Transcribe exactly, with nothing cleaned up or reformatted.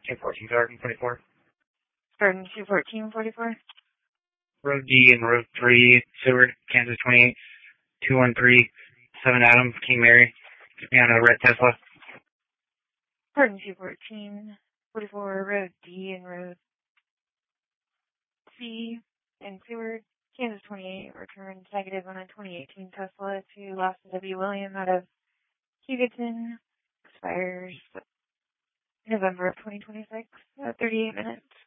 two fourteen Garden forty-four. Garden two fourteen forty-four. Road D and Road three, Seward, Kansas twenty-eight, two one three, seven Adam, King Mary, and a red Tesla. Garden two fourteen forty-four, Road D and Road C in Seward, Kansas twenty-eight, returned negative on a twenty eighteen Tesla to Lawson W. William out of Hugoton, expires November of twenty twenty-six at thirty-eight minutes.